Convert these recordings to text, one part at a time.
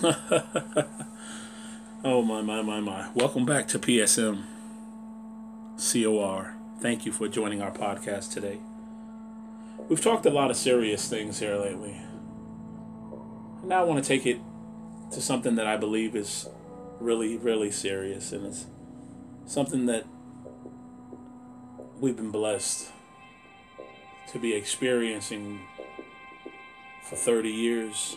Oh, my. Welcome back to PSM COR. Thank you for joining our podcast today. We've talked a lot of serious things here lately. Now I want to take it to something that I believe is really, really serious, and it's something that we've been blessed to be experiencing for 30 years.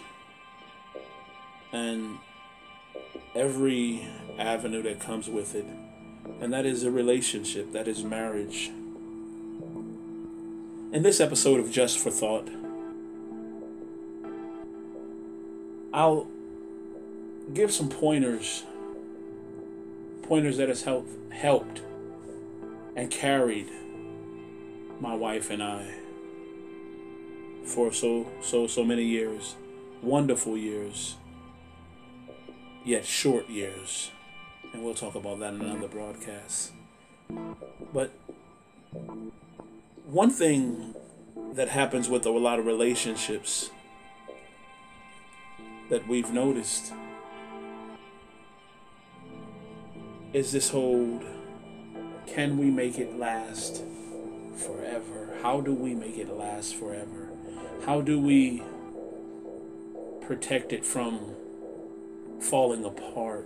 And every avenue that comes with it, and that is a relationship, that is marriage. In this episode of Just for Thought, I'll give some pointers that has helped and carried my wife and I for so many years, wonderful years, yet short years. And we'll talk about that in another broadcast. But one thing that happens with a lot of relationships that we've noticed is this whole, can we make it last forever? How do we make it last forever? How do we protect it from falling apart?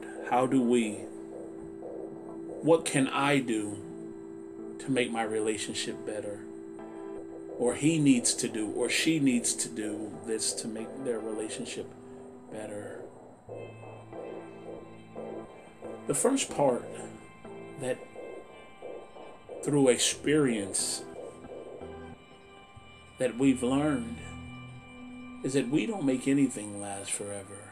What can I do to make my relationship better? Or he needs to do, or she needs to do this to make their relationship better. The first part that through experience that we've learned is that we don't make anything last forever.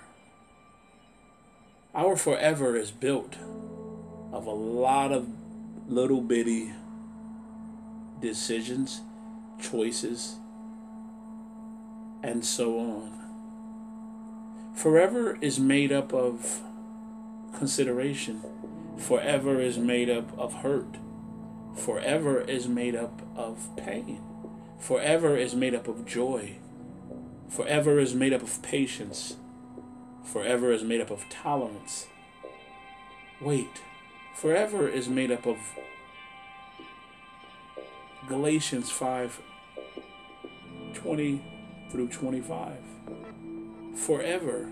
Our forever is built of a lot of little bitty decisions, choices, and so on. Forever is made up of consideration. Forever is made up of hurt. Forever is made up of pain. Forever is made up of joy. Forever is made up of patience. Forever is made up of tolerance. Wait, forever is made up of Galatians 5:20 through 25. Forever.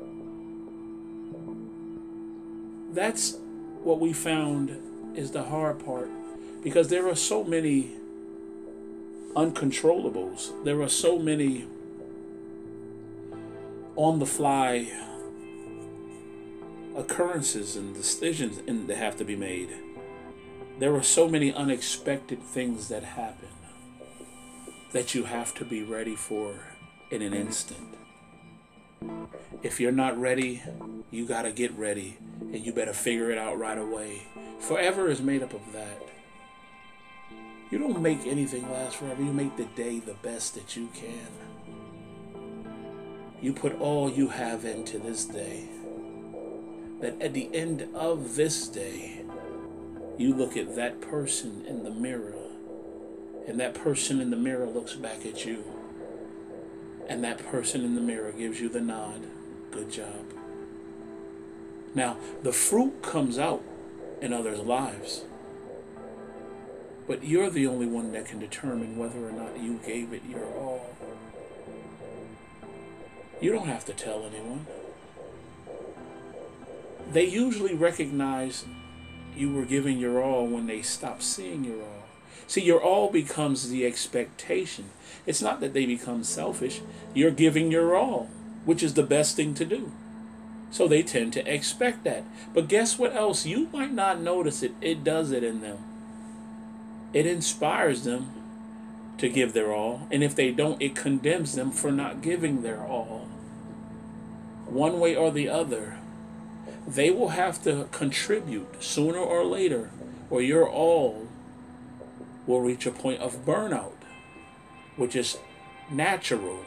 That's what we found is the hard part, because there are so many uncontrollables. There are so many on the fly occurrences and decisions that have to be made. There are so many unexpected things that happen that you have to be ready for in an instant. If you're not ready, you gotta get ready, and you better figure it out right away. Forever is made up of that. You don't make anything last forever. You make the day the best that you can. You put all you have into this day. That at the end of this day, you look at that person in the mirror, and that person in the mirror looks back at you, and that person in the mirror gives you the nod. Good job. Now, the fruit comes out in others' lives, but you're the only one that can determine whether or not you gave it your all. You don't have to tell anyone. They usually recognize you were giving your all when they stop seeing your all. See, your all becomes the expectation. It's not that they become selfish. You're giving your all, which is the best thing to do. So they tend to expect that. But guess what else? You might not notice it. It does it in them. It inspires them to give their all. And if they don't, it condemns them for not giving their all. One way or the other, they will have to contribute sooner or later, or your all will reach a point of burnout, which is natural.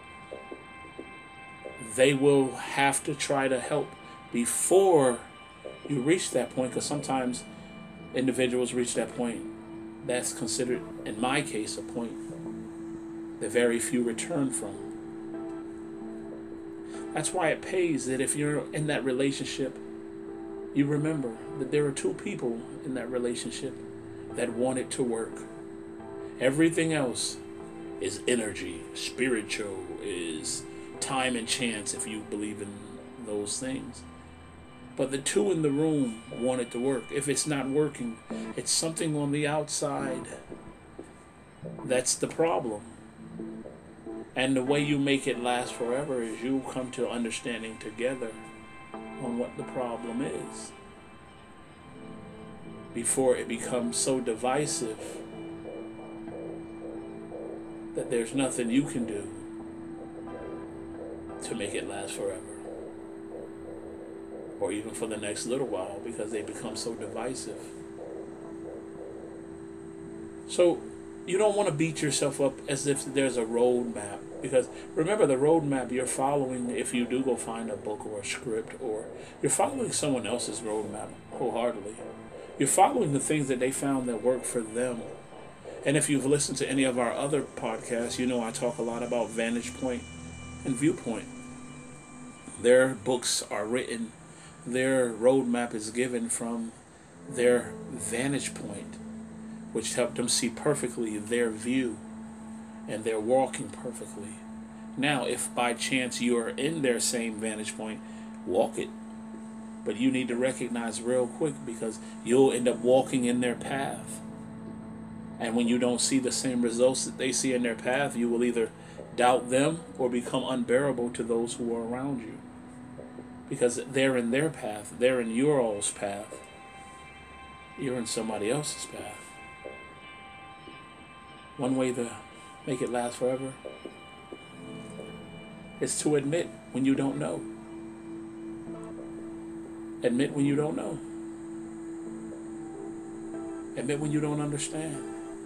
They will have to try to help before you reach that point, because sometimes individuals reach that point that's considered, in my case, a point that very few return from. That's why it pays that if you're in that relationship, you remember that there are two people in that relationship that want it to work. Everything else is energy, spiritual, is time and chance if you believe in those things. But the two in the room want it to work. If it's not working, it's something on the outside. That's the problem. And the way you make it last forever is you come to understanding together on what the problem is before it becomes so divisive that there's nothing you can do to make it last forever, or even for the next little while, because they become so divisive. So you don't want to beat yourself up as if there's a roadmap, because remember, the roadmap you're following, if you do go find a book or a script, or you're following someone else's roadmap wholeheartedly. You're following the things that they found that work for them. And if you've listened to any of our other podcasts, you know I talk a lot about vantage point and viewpoint. Their books are written, their roadmap is given from their vantage point, which helped them see perfectly their view, and they're walking perfectly. Now, if by chance you are in their same vantage point, walk it. But you need to recognize real quick, because you'll end up walking in their path. And when you don't see the same results that they see in their path, you will either doubt them or become unbearable to those who are around you. Because they're in their path, they're in your all's path. You're in somebody else's path. One way to make it last forever is to admit when you don't know. Admit when you don't know. Admit when you don't understand.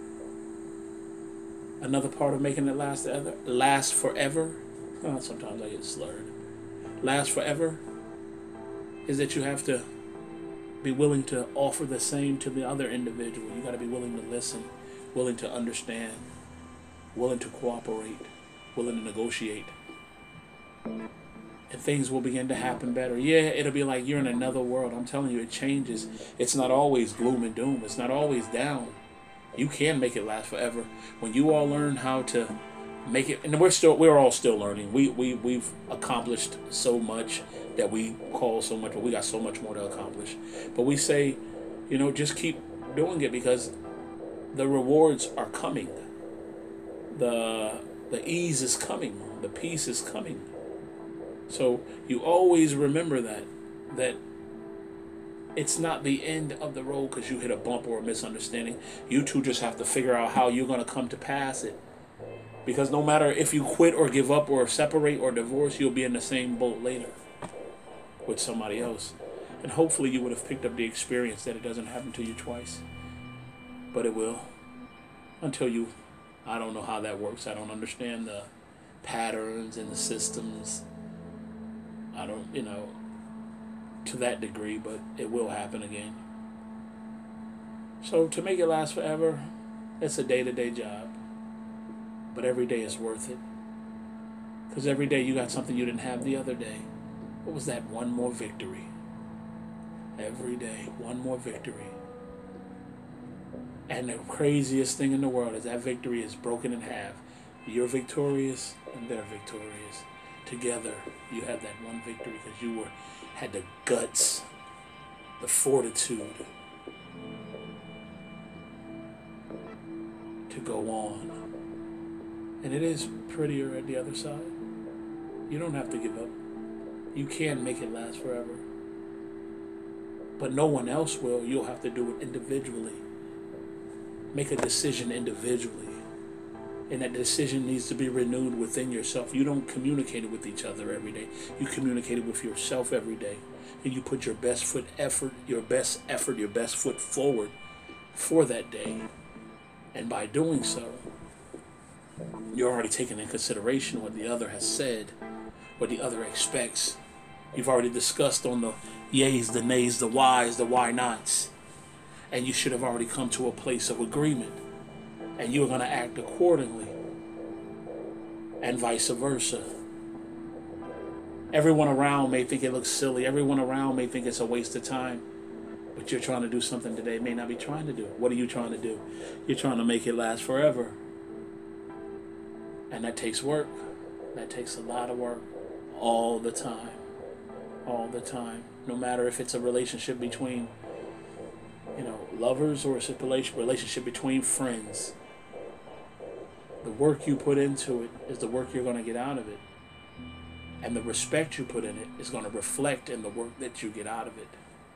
Another part of making it last forever, sometimes I get slurred. Last forever is that you have to be willing to offer the same to the other individual. You got to be willing to listen, willing to understand, willing to cooperate, willing to negotiate. And things will begin to happen better. Yeah, it'll be like you're in another world. I'm telling you, it changes. It's not always gloom and doom. It's not always down. You can make it last forever when you all learn how to make it. And we're all still learning. We've accomplished so much that we call so much, but we got so much more to accomplish. But we say, just keep doing it, because the rewards are coming. The ease is coming. The peace is coming. So you always remember that it's not the end of the road because you hit a bump or a misunderstanding. You two just have to figure out how you're going to come to pass it. Because no matter if you quit or give up or separate or divorce, you'll be in the same boat later with somebody else. And hopefully you would have picked up the experience that it doesn't happen to you twice. But it will. Until I don't know how that works. I don't understand the patterns and the systems. I don't, to that degree, but it will happen again. So to make it last forever, it's a day-to-day job. But every day is worth it. Because every day you got something you didn't have the other day. What was that? One more victory. Every day, one more victory. And the craziest thing in the world is that victory is broken in half. You're victorious and they're victorious. Together, you have that one victory because you had the guts, the fortitude to go on. And it is prettier at the other side. You don't have to give up. You can make it last forever. But no one else will. You'll have to do it individually. Make a decision individually. And that decision needs to be renewed within yourself. You don't communicate it with each other every day. You communicate it with yourself every day. And you put your best foot forward for that day. And by doing so, you're already taking in consideration what the other has said, what the other expects. You've already discussed on the yays, the nays, the whys, the why nots. And you should have already come to a place of agreement. And you're going to act accordingly. And vice versa. Everyone around may think it looks silly. Everyone around may think it's a waste of time. But you're trying to do something today may not be trying to do. What are you trying to do? You're trying to make it last forever. And that takes work. That takes a lot of work. All the time. All the time. No matter if it's a relationship between, lovers, or it's a relationship between friends. The work you put into it is the work you're going to get out of it. And the respect you put in it is going to reflect in the work that you get out of it.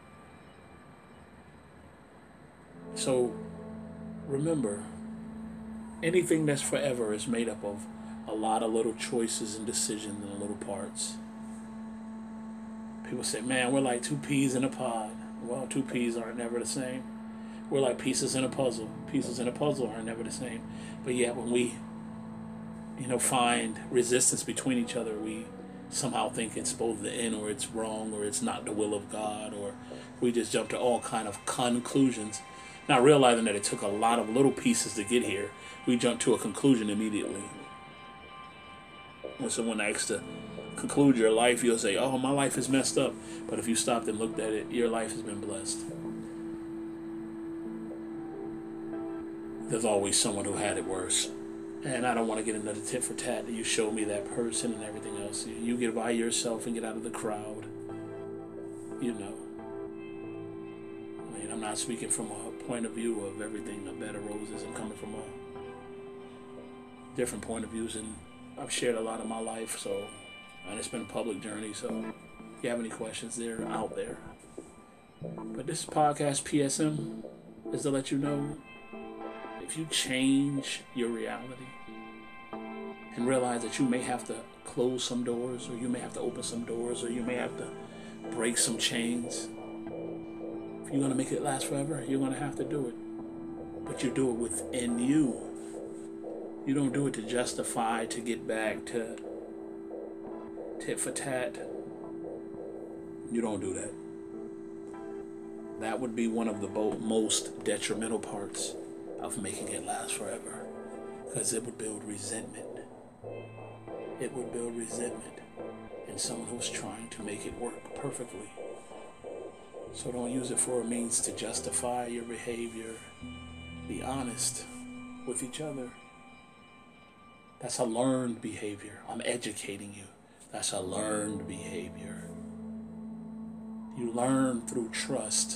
So remember, anything that's forever is made up of a lot of little choices and decisions and little parts. People say, man, we're like two peas in a pod. Well, two peas aren't never the same. We're like pieces in a puzzle. Pieces in a puzzle aren't never the same. But yet when we, find resistance between each other, we somehow think it's both the end, or it's wrong, or it's not the will of God, or we just jump to all kind of conclusions, not realizing that it took a lot of little pieces to get here. We jump to a conclusion immediately. When someone asks to conclude your life, you'll say, oh, my life is messed up. But if you stopped and looked at it, your life has been blessed. There's always someone who had it worse. And I don't want to get another tit for tat that you show me that person and everything else. You get by yourself and get out of the crowd. I'm not speaking from a point of view of everything a bed of roses. I'm coming from a different point of views, and I've shared a lot of my life, and it's been a public journey, so if you have any questions, they're out there. But this podcast, PSM, is to let you know, if you change your reality and realize that you may have to close some doors, or you may have to open some doors, or you may have to break some chains, if you're going to make it last forever, you're going to have to do it. But you do it within you. You don't do it to justify, to get back, to tit for tat. You don't do that. That would be one of the most detrimental parts of making it last forever, because it would build resentment. It would build resentment in someone who's trying to make it work perfectly. So don't use it for a means to justify your behavior. Be honest with each other. That's a learned behavior. I'm educating you. That's a learned behavior. You learn through trust.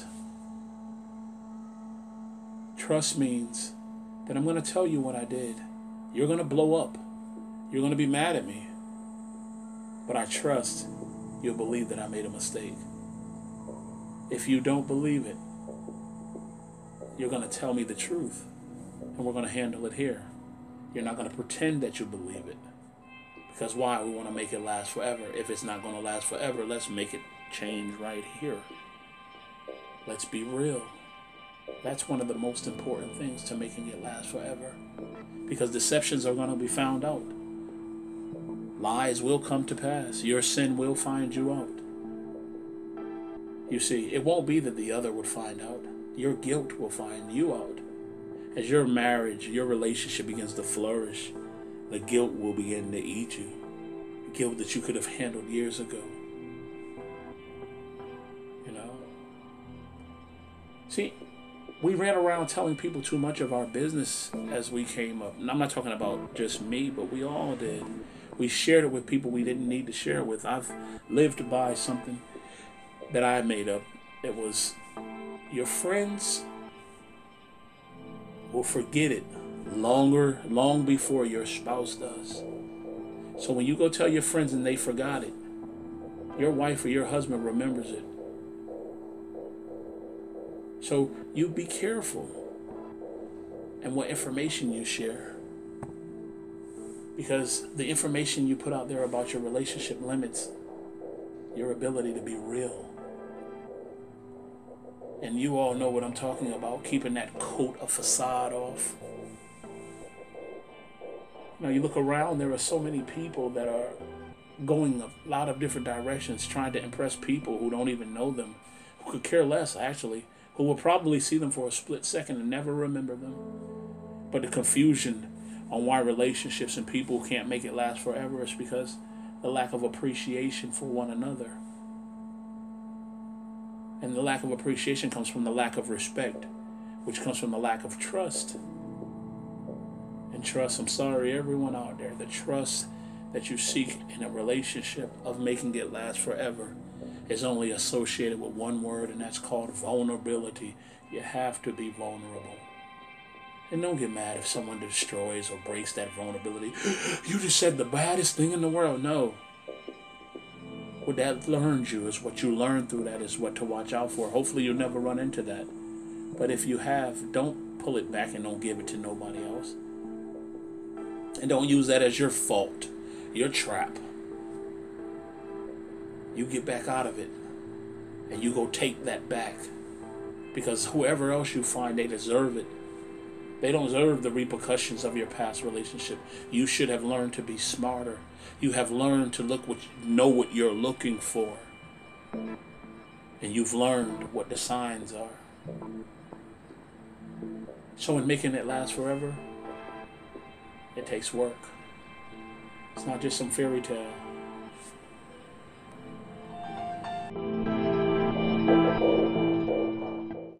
Trust means that I'm going to tell you what I did. You're going to blow up. You're going to be mad at me. But I trust you'll believe that I made a mistake. If you don't believe it, you're going to tell me the truth, and we're going to handle it here. You're not going to pretend that you believe it. Because why? We want to make it last forever. If it's not going to last forever, let's make it change right here. Let's be real. That's one of the most important things to making it last forever. Because deceptions are going to be found out. Lies will come to pass. Your sin will find you out. You see, it won't be that the other would find out. Your guilt will find you out. As your marriage, your relationship begins to flourish, the guilt will begin to eat you. Guilt that you could have handled years ago. See, we ran around telling people too much of our business as we came up. And I'm not talking about just me, but we all did. We shared it with people we didn't need to share it with. I've lived by something that I made up. It was, your friends will forget it long before your spouse does. So when you go tell your friends and they forgot it, your wife or your husband remembers it. So you be careful and what information you share, because the information you put out there about your relationship limits your ability to be real. And you all know what I'm talking about, keeping that coat of facade off. You look around, there are so many people that are going a lot of different directions, trying to impress people who don't even know them, who could care less, actually, who will probably see them for a split second and never remember them. But the confusion on why relationships and people can't make it last forever is because the lack of appreciation for one another. And the lack of appreciation comes from the lack of respect, which comes from the lack of trust. And trust, I'm sorry, everyone out there, the trust that you seek in a relationship of making it last forever is only associated with one word, and that's called vulnerability. You have to be vulnerable. And don't get mad if someone destroys or breaks that vulnerability. You just said the baddest thing in the world. No. What that learns you is what you learn through that is what to watch out for. Hopefully you'll never run into that. But if you have, don't pull it back and don't give it to nobody else. And don't use that as your fault, your trap. You get back out of it. And you go take that back. Because whoever else you find, they deserve it. They don't deserve the repercussions of your past relationship. You should have learned to be smarter. You have learned to know what you're looking for. And you've learned what the signs are. So in making it last forever, it takes work. It's not just some fairy tale.